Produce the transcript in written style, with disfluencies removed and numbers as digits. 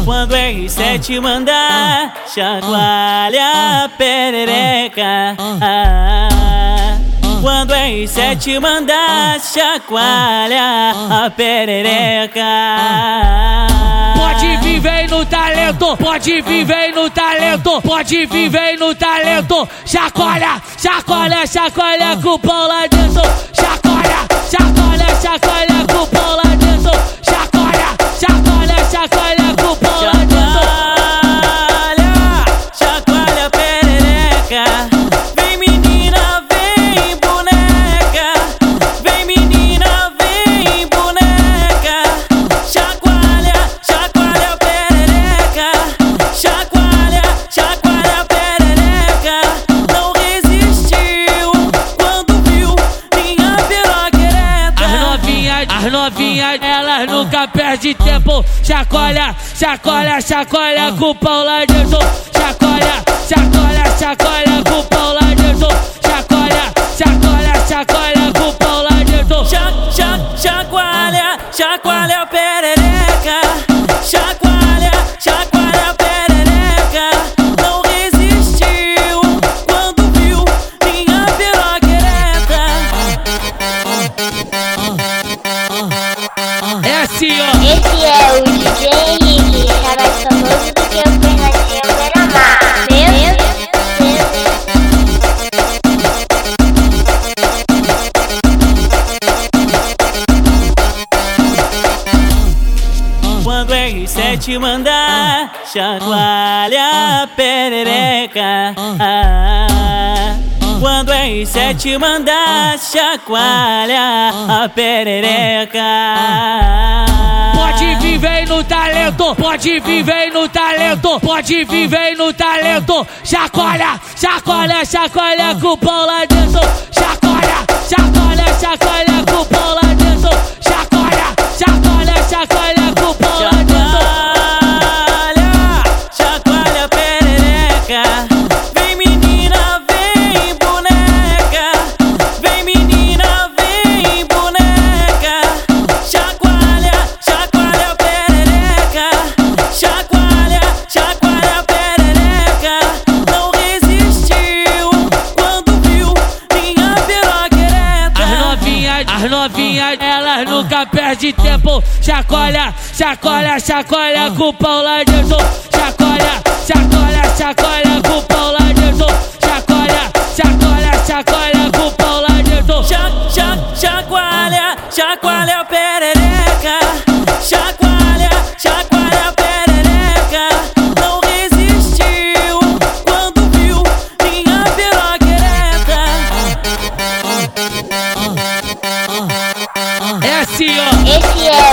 Quando R7 mandar, chacoalha a perereca. Quando R7 mandar, chacoalha a perereca. Pode vir, vem no talento, pode vir, vem no talento, pode vir, vem no talento. Chacoalha, chacoalha, chacoalha com o pau lá dentro. Chacoalha, chacoalha, chacoalha com o pau lá dentro. Chacoalha, chacoalha, chacoalha com o pau lá dentro. Chacoalha, chacoalha perereca. Vem menina, vem boneca. Vem menina, vem boneca. Chacoalha, chacoalha perereca. Chacoalha, chacoalha perereca. Não resistiu quando viu minha piroca ereta. As novinhas, elas nunca perdem tempo. Chacoalha, chacoalha, chacoalha com o pau lá dentro. Chacoalha, chacoalha, chacoalha com o pau lá dentro. Chacoalha, chacoalha, chacoalha com o pau lá dentro. Chacoalha, chacoalha perereca. Chacoalha, chacoalha perereca. Não resistiu quando viu minha piroca ereta. É assim, ó. Esse é o DJ Henrique, tá mais famoso do que o Fernandinho Beira-Mar. Quando R7 mandar, chacoalha a perereca. Quando R7 mandar, chacoalha a perereca. Pode vir, vem no talento, pode vir, vem no talento, pode vir, vem no talento. Chacoalha, chacoalha, chacoalha com o pau lá dentro. Chacoalha, chacoalha, chacoalha com o pau lá dentro. Chacoalha, chacoalha, chacoalha com o pau lá dentro. Chacoalha perereca. Vem menina, vem boneca. Vem menina, vem boneca. Chacoalha, chacoalha perereca. Chacoalha, chacoalha perereca. Não resistiu quando viu minha piroca ereta. As novinhas, elas nunca perdem tempo. Chacoalha, chacoalha, chacoalha com o pau lá dentro. Chacoalha, chacoalha, chacoalha com o pau lá dentro. Chacoalha, chacoalha, chacoalha com o pau lá dentro. Chacoalha, chacoalha perereca. Chacoalha, chacoalha perereca. Não resistiu quando viu minha piroca ereta. É assim, ó. Esse é